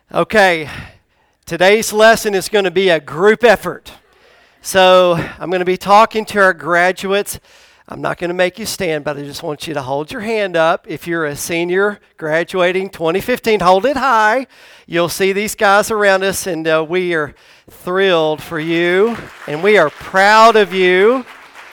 Okay, today's lesson is going to be a group effort. So I'm going to be talking to our graduates. I'm not going to make you stand, but I just want you to hold your hand up. If you're a senior graduating 2015, hold it high. You'll see these guys around us, and we are thrilled for you, and we are proud of you.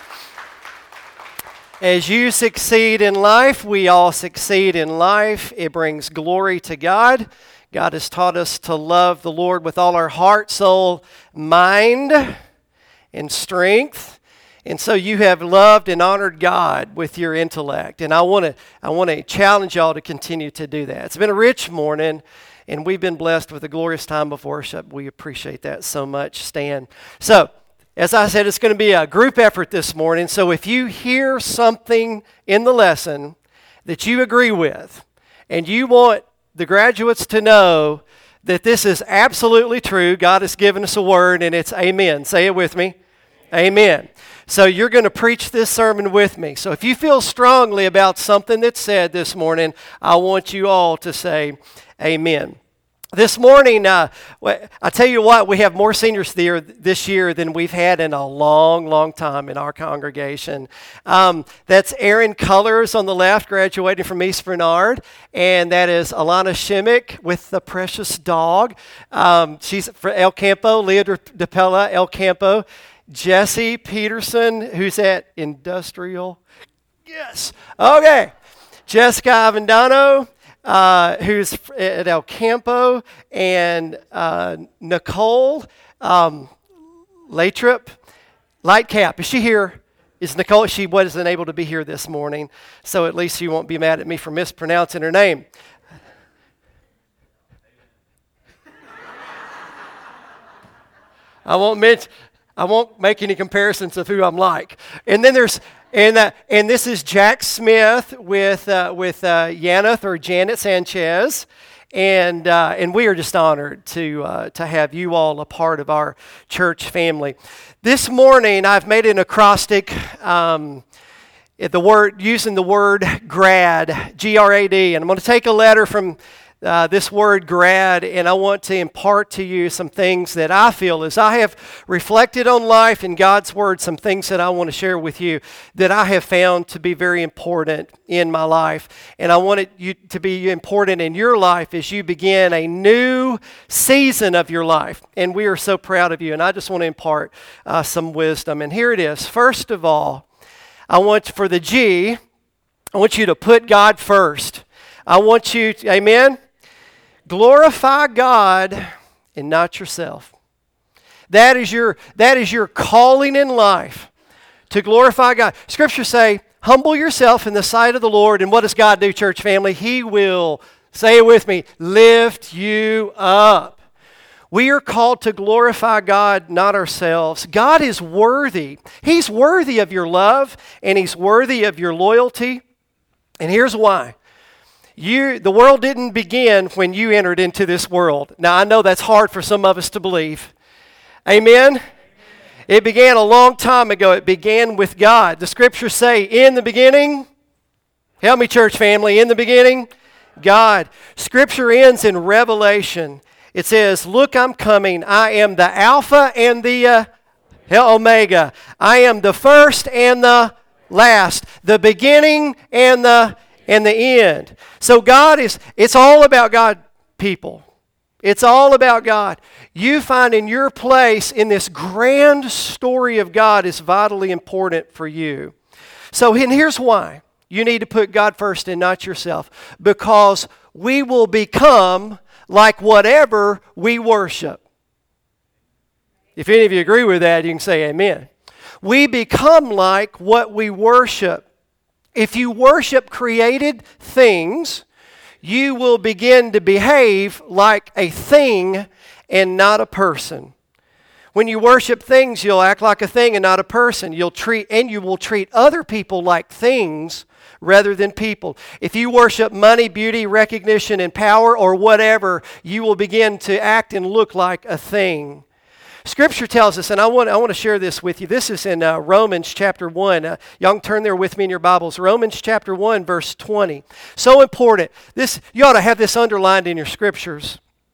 As you succeed in life, we all succeed in life. It brings glory to God. God has taught us to love the Lord with all our heart, soul, mind, and strength. And so you have loved and honored God with your intellect. And I want to challenge y'all to continue to do that. It's been a rich morning, and we've been blessed with a glorious time of worship. We appreciate that so much, Stan. So, as I said, it's going to be a group effort this morning. So if you hear something in the lesson that you agree with, and you want the graduates to know that this is absolutely true, God has given us a word, and it's amen. Say it with me. Amen. So you're going to preach this sermon with me. So if you feel strongly about something that's said this morning, I want you all to say amen. This morning, I tell you what, we have more seniors there this year than we've had in a long, long time in our congregation. That's Erin Cullors on the left, graduating from East Bernard, and that is Alana Shimmick with the precious dog. She's from El Campo, Leah DePella, El Campo. Jesse Peterson, who's at Industrial. Yes. Okay. Jessica Avendano, who's at El Campo, and Nicole Latrip, Lightcap. Is she here? Is Nicole? She wasn't able to be here this morning, so at least you won't be mad at me for mispronouncing her name. I won't make any comparisons of who I'm like. And then there's and this is Jack Smith with Yanath or Janet Sanchez, and we are just honored to have you all a part of our church family. This morning I've made an acrostic. Using the word grad, G-R-A-D, and I'm going to take a letter from this word grad, and I want to impart to you some things that I feel as I have reflected on life and God's Word, some things that I want to share with you that I have found to be very important in my life. And I want you to be important in your life as you begin a new season of your life. And we are so proud of you, and I just want to impart some wisdom. And here it is. First of all, I want you to put God first. I want you to, amen? Glorify God and not yourself. That is your calling in life, to glorify God. Scriptures say, humble yourself in the sight of the Lord, and what does God do, church family? He will, say it with me, lift you up. We are called to glorify God, not ourselves. God is worthy. He's worthy of your love, and He's worthy of your loyalty. And here's why. The world didn't begin when you entered into this world. Now, I know that's hard for some of us to believe. Amen? It began a long time ago. It began with God. The Scriptures say, in the beginning, help me, church family, in the beginning, God. Scripture ends in Revelation. It says, look, I'm coming. I am the Alpha and the Omega. I am the first and the last, the beginning and the end. So it's all about God, people. It's all about God. You finding your place in this grand story of God is vitally important for you. So, and here's why. You need to put God first and not yourself. Because we will become like whatever we worship. If any of you agree with that, you can say amen. We become like what we worship. If you worship created things, you will begin to behave like a thing and not a person. When you worship things, you'll act like a thing and not a person. You will treat other people like things rather than people. If you worship money, beauty, recognition, and power, or whatever, you will begin to act and look like a thing. Scripture tells us, and I want to share this with you. This is in Romans chapter 1. Y'all can turn there with me in your Bibles. Romans chapter 1, verse 20. So important. You ought to have this underlined in your scriptures.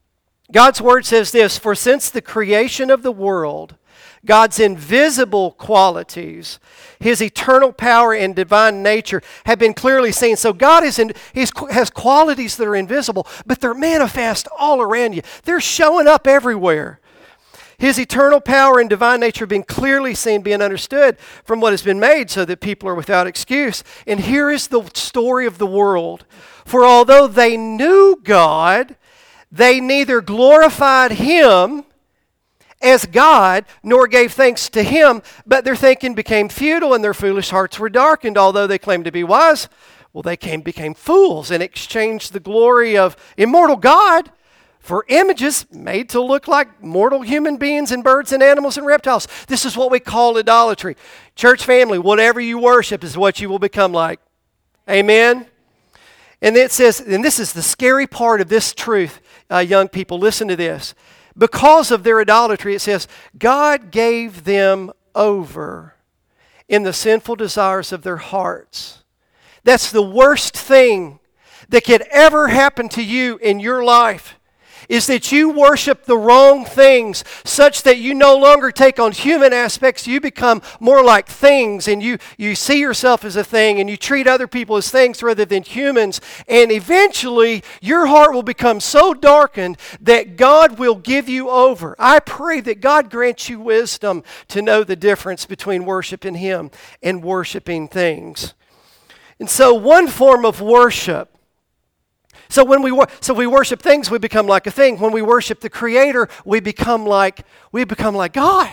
God's word says this, "For since the creation of the world, God's invisible qualities, His eternal power and divine nature have been clearly seen." So God has qualities that are invisible, but they're manifest all around you. They're showing up everywhere. His eternal power and divine nature have been clearly seen, being understood from what has been made, so that people are without excuse. And here is the story of the world. For although they knew God, they neither glorified Him as God, nor gave thanks to Him, but their thinking became futile and their foolish hearts were darkened. Although they claimed to be wise, well, they became fools and exchanged the glory of immortal God for images made to look like mortal human beings and birds and animals and reptiles. This is what we call idolatry. Church family, whatever you worship is what you will become like. Amen? And it says, and this is the scary part of this truth, young people, listen to this. Because of their idolatry, it says, God gave them over in the sinful desires of their hearts. That's the worst thing that could ever happen to you in your life, is that you worship the wrong things, such that you no longer take on human aspects. You become more like things, and you see yourself as a thing, and you treat other people as things rather than humans. And eventually, your heart will become so darkened that God will give you over. I pray that God grants you wisdom to know the difference between worshiping Him and worshiping things. And so one form of worship, So we worship things, we become like a thing. When we worship the Creator, we become like God.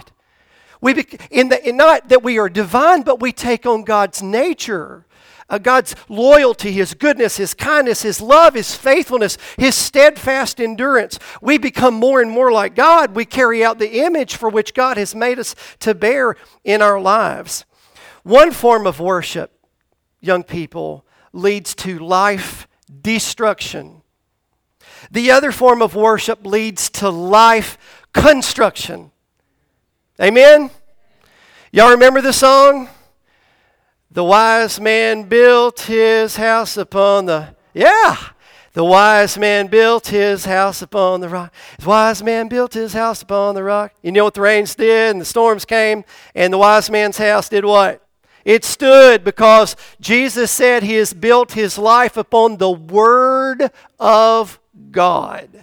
Not that we are divine, but we take on God's nature, God's loyalty, His goodness, His kindness, His love, His faithfulness, His steadfast endurance. We become more and more like God. We carry out the image for which God has made us to bear in our lives. One form of worship, young people, leads to life destruction. The other form of worship leads to life construction. Amen? Y'all remember the song? The wise man built his house upon the... Yeah! The wise man built his house upon the rock. The wise man built his house upon the rock. You know what the rains did and the storms came, and the wise man's house did what? It stood, because Jesus said He has built His life upon the Word of God,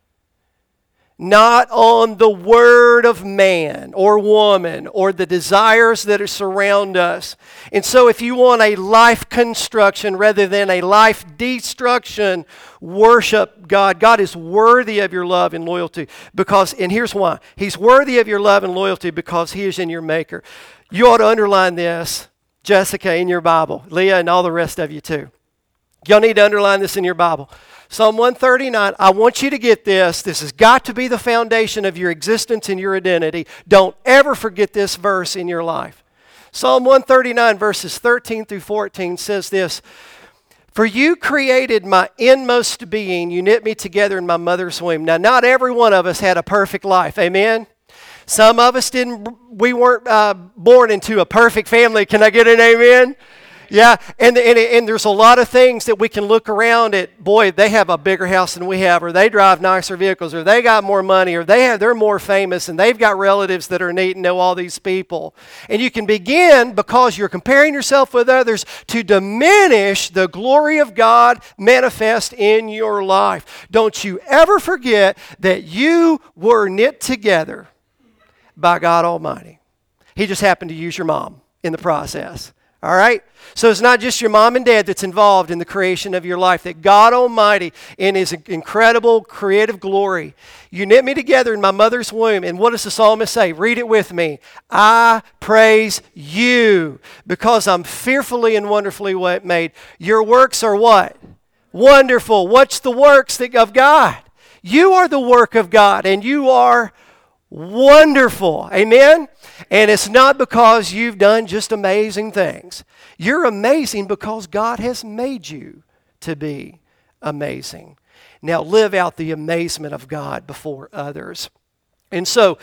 not on the word of man or woman or the desires that surround us. And so if you want a life construction rather than a life destruction, worship God. God is worthy of your love and loyalty, and here's why. He's worthy of your love and loyalty because He is in your Maker. You ought to underline this, Jessica, in your Bible. Leah, and all the rest of you too. Y'all need to underline this in your Bible. Psalm 139, I want you to get this. This has got to be the foundation of your existence and your identity. Don't ever forget this verse in your life. Psalm 139, verses 13 through 14 says this, "For you created my inmost being. You knit me together in my mother's womb." Now, not every one of us had a perfect life. Amen? Some of us we weren't born into a perfect family. Can I get an amen? Yeah, and there's a lot of things that we can look around at. Boy, they have a bigger house than we have, or they drive nicer vehicles, or they got more money, or they're more famous, and they've got relatives that are neat and know all these people. And you can begin, because you're comparing yourself with others, to diminish the glory of God manifest in your life. Don't you ever forget that you were knit together by God Almighty. He just happened to use your mom in the process. All right? So it's not just your mom and dad that's involved in the creation of your life. That God Almighty, in His incredible creative glory, you knit me together in my mother's womb. And what does the psalmist say? Read it with me. I praise you because I'm fearfully and wonderfully made. Your works are what? Wonderful. What's the works of God? You are the work of God, and you are wonderful. Amen? And it's not because you've done just amazing things. You're amazing because God has made you to be amazing. Now live out the amazement of God before others. And so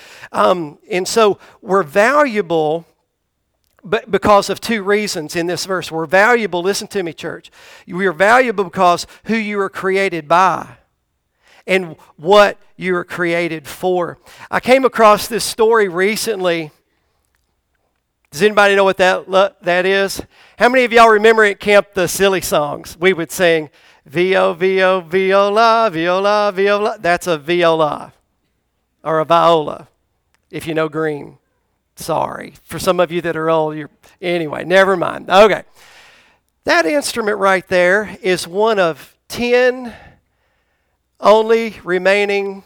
we're valuable because of two reasons in this verse. We're valuable, listen to me, church. We are valuable because who you were created by. and what you were created for. I came across this story recently. Does anybody know what that is? How many of y'all remember at camp the silly songs? We would sing, Vio, Vio, viola, viola, viola. That's a viola or a viola, if you know green. Sorry. For some of you that are old, anyway, never mind. Okay. That instrument right there is one of 10 only remaining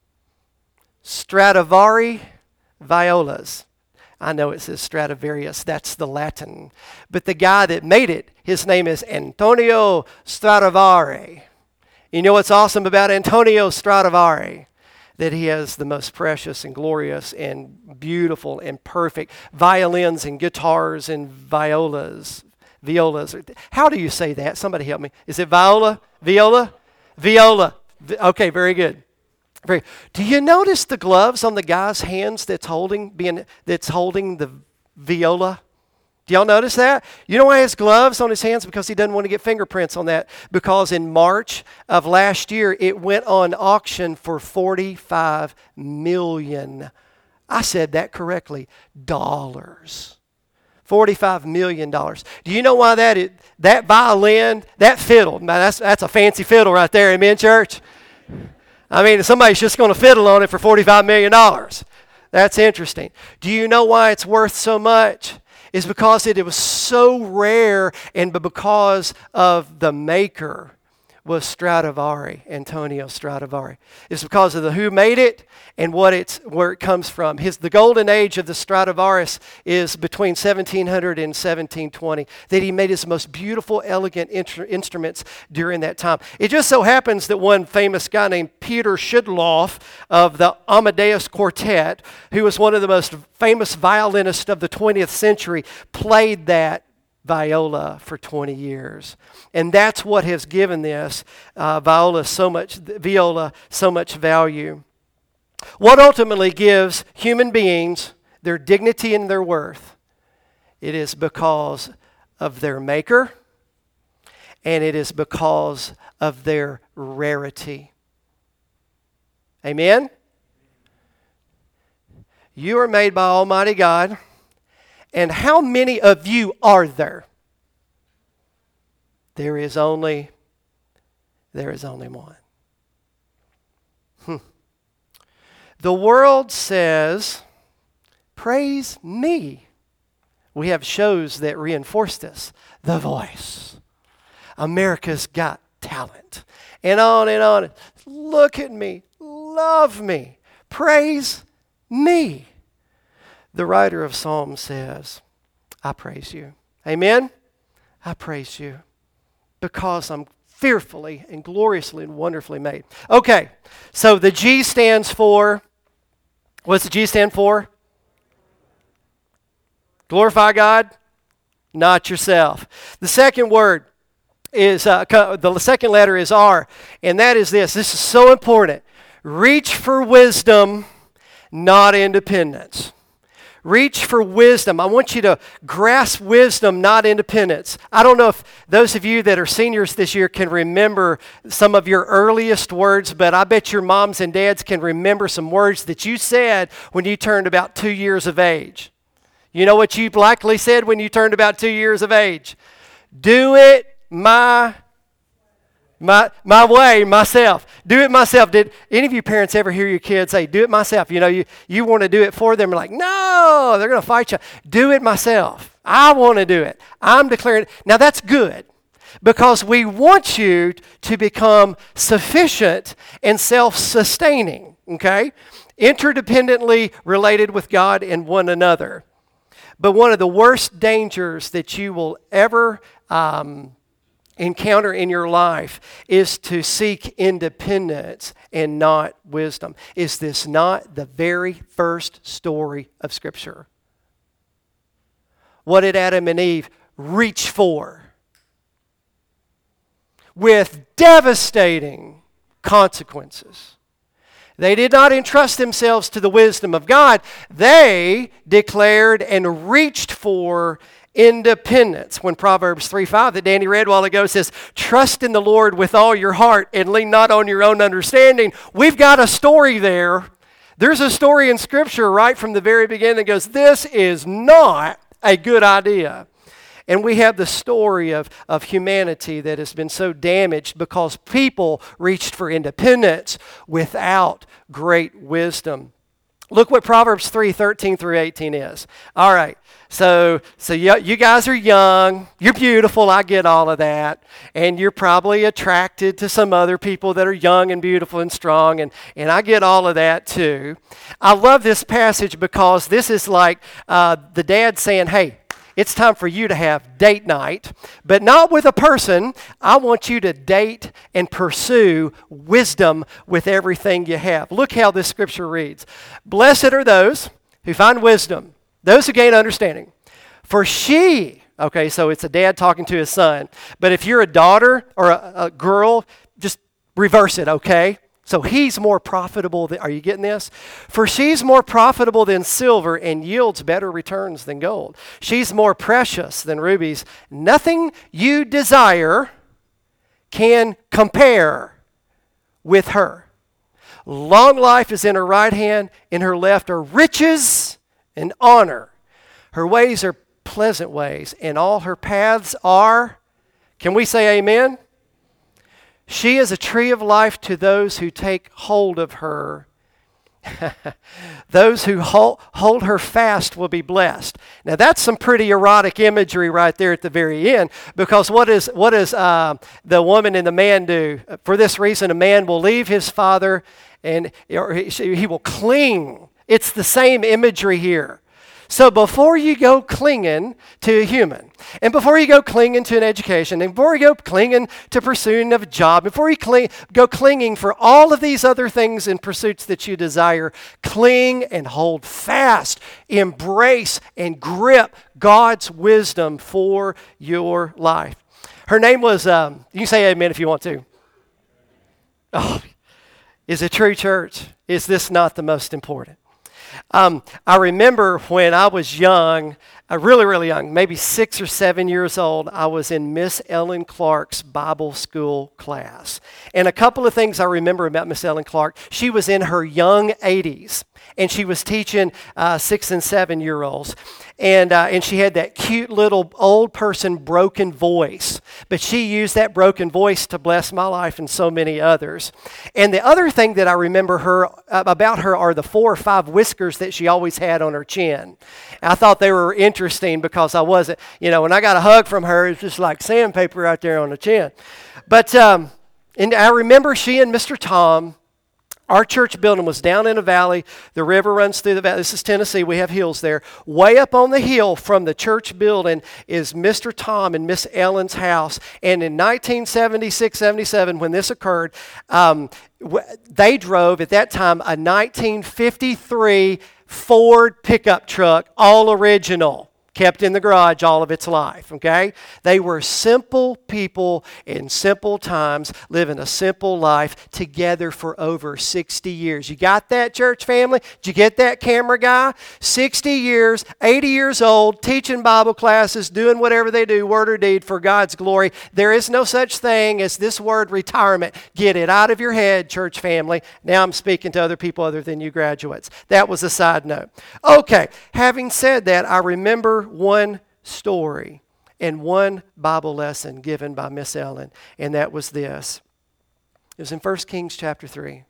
Stradivari violas. I know it says Stradivarius, that's the Latin. But the guy that made it, his name is Antonio Stradivari. You know what's awesome about Antonio Stradivari? That he has the most precious and glorious and beautiful and perfect violins and guitars and violas. How do you say that? Somebody help me. Is it viola? Viola? Viola. Okay, very good. Do you notice the gloves on the guy's hands that's holding the viola? Do y'all notice that? You know why he has gloves on his hands? Because he doesn't want to get fingerprints on that. Because in March of last year, it went on auction for $45 million. I said that correctly. Dollars. $45 million. Do you know why that violin, that fiddle, man, that's a fancy fiddle right there, amen, church? I mean, somebody's just going to fiddle on it for $45 million. That's interesting. Do you know why it's worth so much? It's because it was so rare and because of the maker was Stradivari, Antonio Stradivari. It's because of who made it and where it comes from. The golden age of the Stradivarius is between 1700 and 1720, that he made his most beautiful, elegant instruments during that time. It just so happens that one famous guy named Peter Schudloff of the Amadeus Quartet, who was one of the most famous violinists of the 20th century, played that viola for 20 years. And that's what has given this viola so much value. What ultimately gives human beings their dignity and their worth? It is because of their maker, and it is because of their rarity. Amen? You are made by Almighty God. And how many of you are there? There is only one. The world says, praise me. We have shows that reinforce this. The Voice. America's Got Talent. And on and on. Look at me. Love me. Praise me. The writer of Psalms says, I praise you. Amen? I praise you because I'm fearfully and gloriously and wonderfully made. Okay, so the G stands for, what's the G stand for? Glorify God, not yourself. The second word is, the second letter is R, and that is this. This is so important. Reach for wisdom, not independence. Reach for wisdom. I want you to grasp wisdom, not independence. I don't know if those of you that are seniors this year can remember some of your earliest words, but I bet your moms and dads can remember some words that you said when you turned about 2 years of age. You know what you likely said when you turned about 2 years of age? Do it my way, myself. Do it myself. Did any of you parents ever hear your kids say, do it myself? You know, you want to do it for them. You're like, no, they're going to fight you. Do it myself. I want to do it. I'm declaring it. Now that's good because we want you to become sufficient and self-sustaining, okay? Interdependently related with God and one another. But one of the worst dangers that you will ever encounter in your life is to seek independence and not wisdom. Is this not the very first story of Scripture? What did Adam and Eve reach for? With devastating consequences. They did not entrust themselves to the wisdom of God. They declared and reached for independence. When Proverbs 3:5 that Danny read a while ago says, trust in the Lord with all your heart and lean not on your own understanding. We've got a story there. There's a story in Scripture right from the very beginning that goes, this is not a good idea. And we have the story of humanity that has been so damaged because people reached for independence without great wisdom. Look what Proverbs 3:13 through 18 is. All right, so you guys are young. You're beautiful. I get all of that. And you're probably attracted to some other people that are young and beautiful and strong. And I get all of that too. I love this passage because this is like the dad saying, hey, it's time for you to have date night, but not with a person. I want you to date and pursue wisdom with everything you have. Look how this scripture reads. Blessed are those who find wisdom, those who gain understanding. For she, okay, so it's a dad talking to his son, but if you're a daughter or a girl, just reverse it, okay? So he's more profitable than, are you getting this? For she's more profitable than silver and yields better returns than gold. She's more precious than rubies. Nothing you desire can compare with her. Long life is in her right hand, in her left are riches and honor. Her ways are pleasant ways, and all her paths are, can we say amen? She is a tree of life to those who take hold of her. Those who hold her fast will be blessed. Now that's some pretty erotic imagery right there at the very end, because what does the woman and the man do? For this reason, a man will leave his father and he will cling. It's the same imagery here. So before you go clinging to a human, and before you go clinging to an education, and before you go clinging to pursuing of a job, before you go clinging for all of these other things and pursuits that you desire, cling and hold fast, embrace and grip God's wisdom for your life. Her name was, you can say amen if you want to. Oh, is it true, church? Is this not the most important? I remember when I was young, really, really young, maybe 6 or 7 years old, I was in Miss Ellen Clark's Bible school class. And a couple of things I remember about Miss Ellen Clark, she was in her young 80s, and she was teaching 6 and 7-year-olds. And she had that cute little old person broken voice. But she used that broken voice to bless my life and so many others. And the other thing that I remember about her are the 4 or 5 whiskers that she always had on her chin. I thought they were interesting because I wasn't, when I got a hug from her, it's just like sandpaper right there on the chin. But and I remember she and Mr. Tom, our church building was down in a valley. The river runs through the valley. This is Tennessee. We have hills there. Way up on the hill from the church building is Mr. Tom and Miss Ellen's house. And in 1976, 77, when this occurred, they drove, at that time, a 1953 Ford pickup truck, all original. Kept in the garage all of its life, okay? They were simple people in simple times, living a simple life together for over 60 years. You got that, church family? Did you get that, camera guy? 60 years, 80 years old, teaching Bible classes, doing whatever they do, word or deed, for God's glory. There is no such thing as this word retirement. Get it out of your head, church family. Now I'm speaking to other people other than you graduates. That was a side note. Okay, having said that, I remember one story and one Bible lesson given by Miss Ellen, and that was this. It was in 1 Kings chapter 3.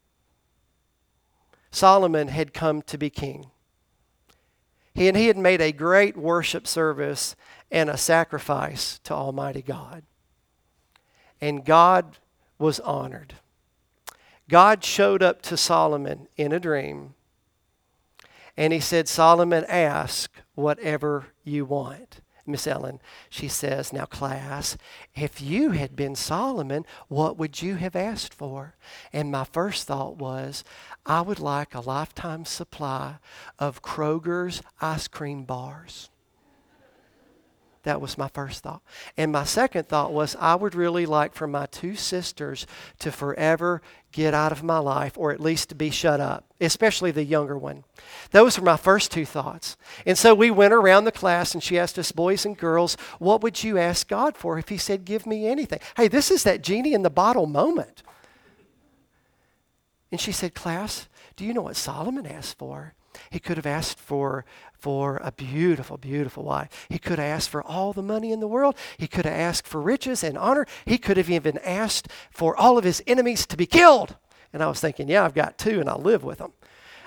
Solomon had come to be king. He had made a great worship service and a sacrifice to Almighty God. And God was honored. God showed up to Solomon in a dream, and he said, Solomon, ask whatever you want. Miss Ellen, she says, now class, if you had been Solomon, what would you have asked for? And my first thought was, I would like a lifetime supply of Kroger's ice cream bars. That was my first thought. And my second thought was, I would really like for my two sisters to forever get out of my life, or at least to be shut up, especially the younger one. Those were my first two thoughts. And so we went around the class and she asked us, boys and girls, what would you ask God for if he said, give me anything? Hey, this is that genie in the bottle moment. And she said, class, do you know what Solomon asked for? He could have asked for a beautiful, beautiful wife. He could have asked for all the money in the world. He could have asked for riches and honor. He could have even asked for all of his enemies to be killed. And I was thinking, yeah, I've got two and I'll live with them.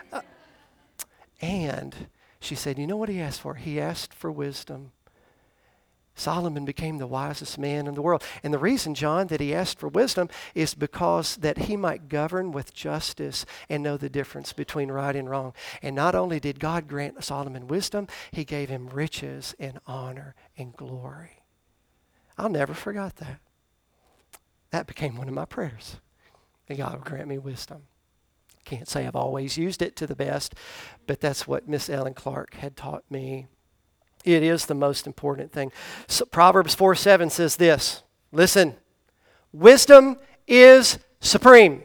And she said, you know what he asked for? He asked for wisdom. Solomon became the wisest man in the world. And the reason, John, that he asked for wisdom is because that he might govern with justice and know the difference between right and wrong. And not only did God grant Solomon wisdom, he gave him riches and honor and glory. I'll never forget that. That became one of my prayers. That God would grant me wisdom. Can't say I've always used it to the best, but that's what Miss Ellen Clark had taught me. It is the most important thing. So Proverbs 4:7 says this. Listen, wisdom is supreme.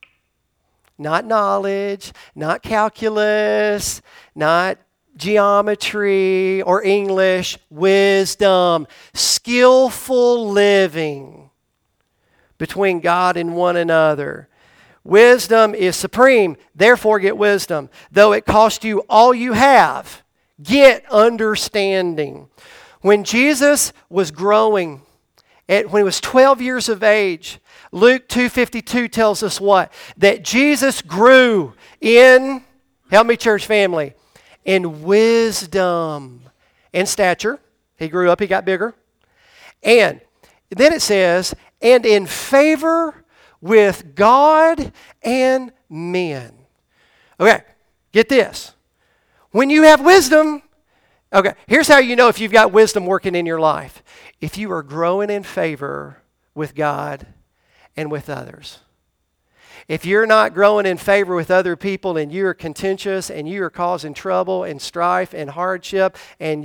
Not knowledge, not calculus, not geometry or English. Wisdom, skillful living between God and one another. Wisdom is supreme, therefore get wisdom. Though it cost you all you have, get understanding. When Jesus was growing, when he was 12 years of age, Luke 2:52 tells us what? That Jesus grew in, help me church family, in wisdom and stature. He grew up, he got bigger. And then it says, and in favor with God and men. Okay, get this. When you have wisdom, okay, here's how you know if you've got wisdom working in your life. If you are growing in favor with God and with others. If you're not growing in favor with other people and you're contentious and you are causing trouble and strife and hardship and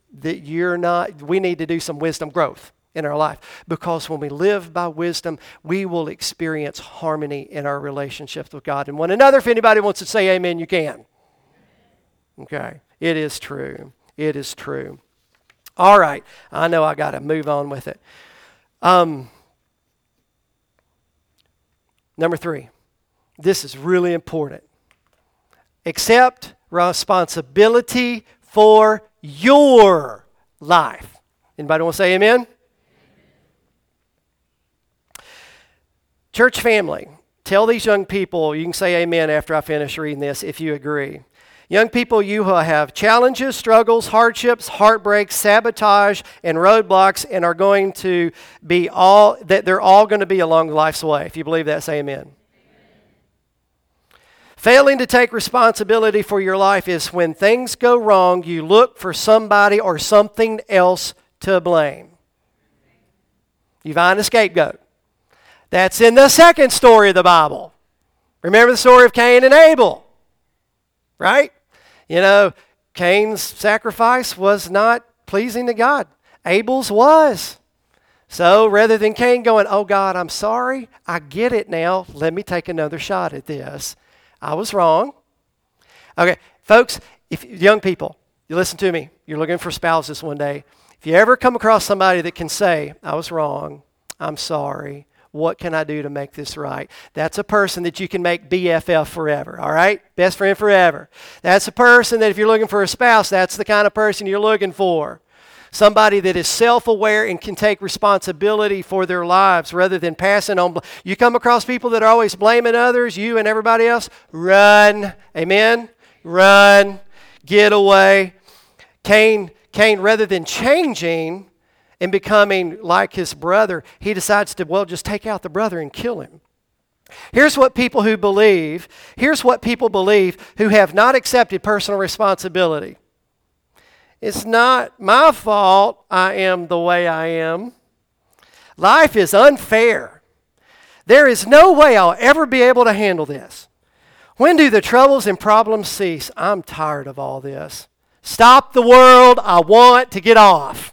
we need to do some wisdom growth in our life. Because when we live by wisdom, we will experience harmony in our relationships with God and one another. If anybody wants to say amen, you can. Okay, it is true. It is true. All right, I know I got to move on with it. Number 3, this is really important. Accept responsibility for your life. Anybody want to say amen? Church family, tell these young people, you can say amen after I finish reading this if you agree. Young people, you have challenges, struggles, hardships, heartbreaks, sabotage, and roadblocks, and are going to be they're all going to be along life's way. If you believe that, say amen. Amen. Failing to take responsibility for your life is when things go wrong, you look for somebody or something else to blame. You find a scapegoat. That's in the second story of the Bible. Remember the story of Cain and Abel, right? You know, Cain's sacrifice was not pleasing to God. Abel's was. So rather than Cain going, oh God, I'm sorry, I get it now, let me take another shot at this. I was wrong. Okay, folks, if young people, you listen to me, you're looking for spouses one day. If you ever come across somebody that can say, I was wrong, I'm sorry, what can I do to make this right? That's a person that you can make BFF forever, all right? Best friend forever. That's a person that if you're looking for a spouse, that's the kind of person you're looking for. Somebody that is self-aware and can take responsibility for their lives rather than passing on. You come across people that are always blaming others, you and everybody else, run. Amen? Run. Get away. Cain, rather than changing and becoming like his brother, he decides to, just take out the brother and kill him. Here's what people believe who have not accepted personal responsibility. It's not my fault I am the way I am. Life is unfair. There is no way I'll ever be able to handle this. When do the troubles and problems cease? I'm tired of all this. Stop the world. I want to get off.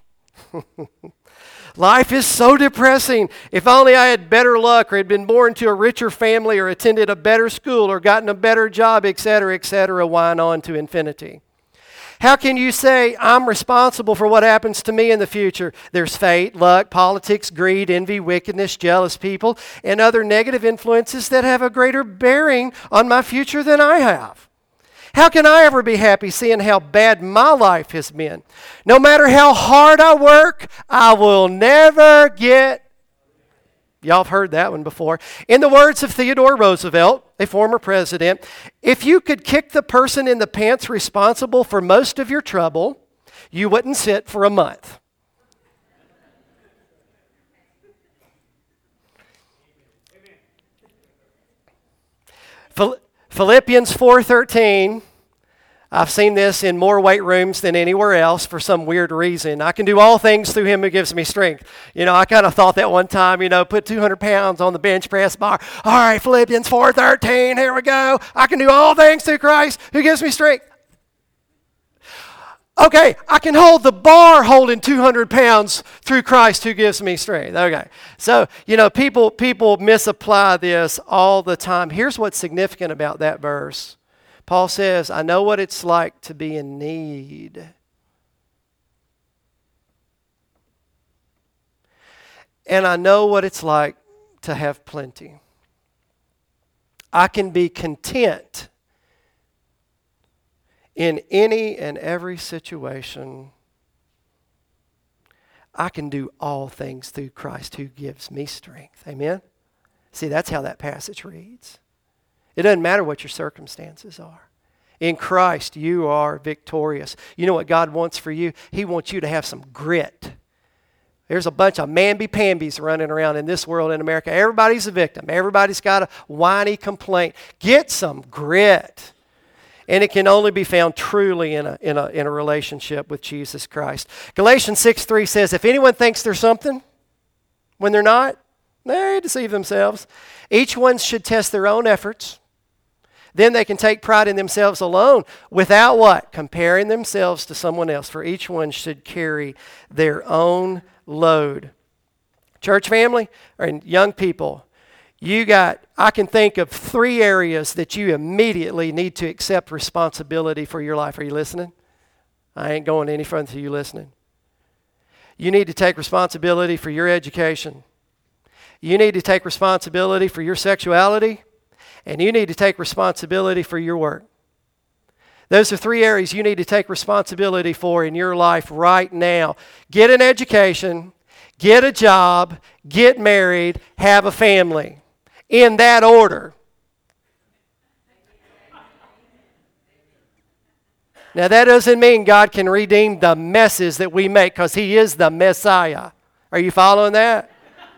Life is so depressing. If only I had better luck or had been born to a richer family or attended a better school or gotten a better job, etc., whine on to infinity. How can you say, I'm responsible for what happens to me in the future? There's fate, luck, politics, greed, envy, wickedness, jealous people, and other negative influences that have a greater bearing on my future than I have. How can I ever be happy seeing how bad my life has been? No matter how hard I work, I will never get... Y'all have heard that one before. In the words of Theodore Roosevelt, a former president, if you could kick the person in the pants responsible for most of your trouble, you wouldn't sit for a month. Philippians 4:13. I've seen this in more weight rooms than anywhere else for some weird reason. I can do all things through him who gives me strength. I kind of thought that one time, put 200 pounds on the bench press bar. All right, Philippians 4:13, here we go. I can do all things through Christ who gives me strength. Okay, I can hold the bar holding 200 pounds through Christ who gives me strength. Okay, so, people misapply this all the time. Here's what's significant about that verse. Paul says, I know what it's like to be in need. And I know what it's like to have plenty. I can be content in any and every situation. I can do all things through Christ who gives me strength. Amen? See, that's how that passage reads. It doesn't matter what your circumstances are. In Christ, you are victorious. You know what God wants for you? He wants you to have some grit. There's a bunch of mamby-pambies running around in this world in America. Everybody's a victim. Everybody's got a whiny complaint. Get some grit. And it can only be found truly in a relationship with Jesus Christ. Galatians 6:3 says, if anyone thinks they're something when they're not, they deceive themselves. Each one should test their own efforts. Then they can take pride in themselves alone without what? Comparing themselves to someone else. For each one should carry their own load. Church family and young people, I can think of 3 areas that you immediately need to accept responsibility for your life. Are you listening? I ain't going any further to you listening. You need to take responsibility for your education. You need to take responsibility for your sexuality. And you need to take responsibility for your work. Those are 3 areas you need to take responsibility for in your life right now. Get an education, get a job, get married, have a family. In that order. Now that doesn't mean God can redeem the messes that we make because He is the Messiah. Are you following that?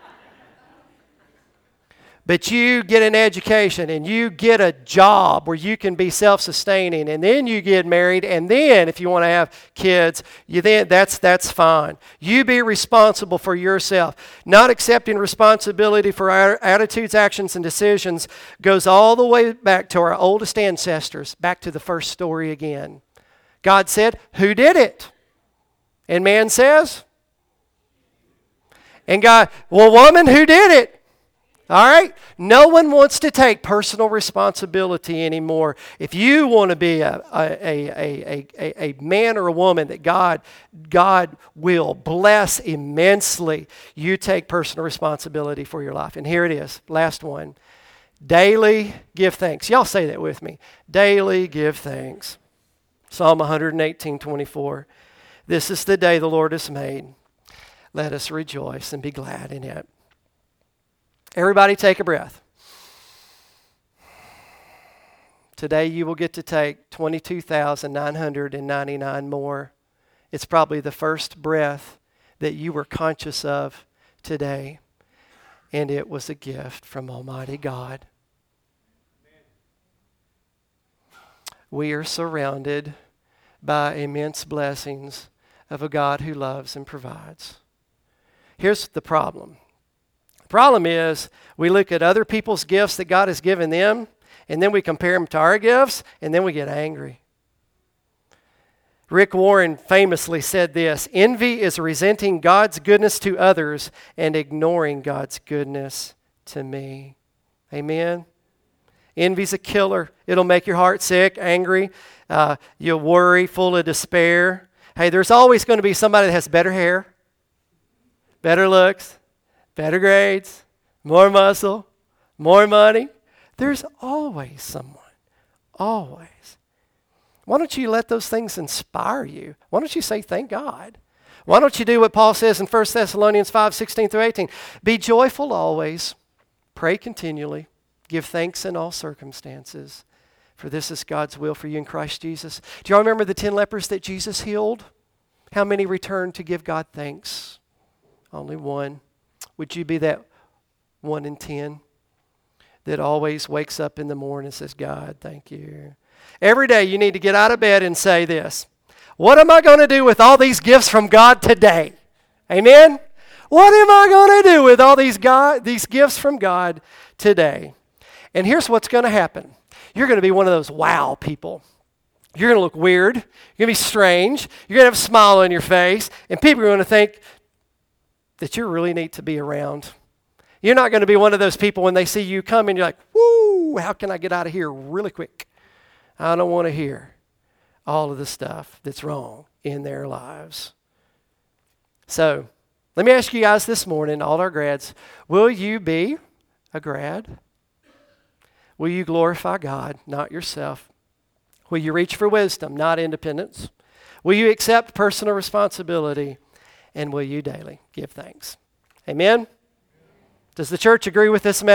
But you get an education and you get a job where you can be self-sustaining, and then you get married, and then if you want to have kids, that's fine. You be responsible for yourself. Not accepting responsibility for our attitudes, actions, and decisions goes all the way back to our oldest ancestors, back to the first story again. God said, who did it? And man says, and God, well, woman, who did it? All right? No one wants to take personal responsibility anymore. If you want to be a man or a woman that God will bless immensely, you take personal responsibility for your life. And here it is, last one. Daily give thanks. Y'all say that with me. Daily give thanks. Psalm 118:24. This is the day the Lord has made. Let us rejoice and be glad in it. Everybody take a breath. Today you will get to take 22,999 more. It's probably the first breath that you were conscious of today. And it was a gift from Almighty God. We are surrounded by immense blessings of a God who loves and provides. Here's the problem. Problem is, we look at other people's gifts that God has given them, and then we compare them to our gifts, and then we get angry. Rick Warren famously said this: envy is resenting God's goodness to others and ignoring God's goodness to me. Amen? Envy's a killer. It'll make your heart sick, angry. You'll worry, full of despair. Hey, there's always going to be somebody that has better hair, better looks, better grades, more muscle, more money. There's always someone. Always. Why don't you let those things inspire you? Why don't you say, thank God? Why don't you do what Paul says in 1 Thessalonians 5:16-18? Be joyful always, pray continually, give thanks in all circumstances, for this is God's will for you in Christ Jesus. Do y'all remember the 10 lepers that Jesus healed? How many returned to give God thanks? Only one. Would you be that 1 in 10 that always wakes up in the morning and says, God, thank you? Every day you need to get out of bed and say this: what am I going to do with all these gifts from God today? Amen? What am I going to do with all these gifts from God today? And here's what's going to happen. You're going to be one of those wow people. You're going to look weird. You're going to be strange. You're going to have a smile on your face. And people are going to think that you're really neat to be around. You're not going to be one of those people when they see you come and you're like, woo, how can I get out of here really quick? I don't want to hear all of the stuff that's wrong in their lives. So, let me ask you guys this morning, all our grads, will you be a grad? Will you glorify God, not yourself? Will you reach for wisdom, not independence? Will you accept personal responsibility? And will you daily give thanks? Amen? Does the church agree with this message?